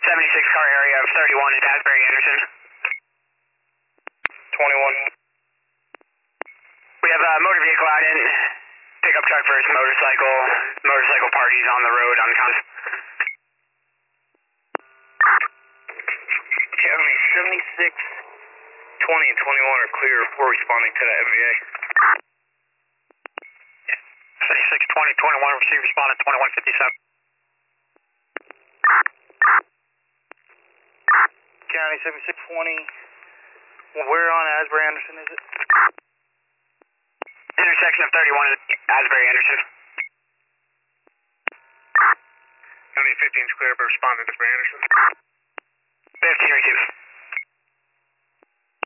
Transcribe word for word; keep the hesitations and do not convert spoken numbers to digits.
seventy-six car area of thirty-one is Asbury Anderson. twenty-one. We have a motor vehicle out in. Pickup truck versus motorcycle. Motorcycle parties on the road on Con. County seventy-six, twenty, and twenty-one are clear for responding to that M V A. seventy-six, twenty, twenty-one, receive respondent twenty-one fifty-seven. County seventy-six, twenty. Where on Asbury Anderson is it? Intersection of thirty-one is Asbury Anderson. County fifteen is clear for respondent to Asbury Anderson. fifteen receives.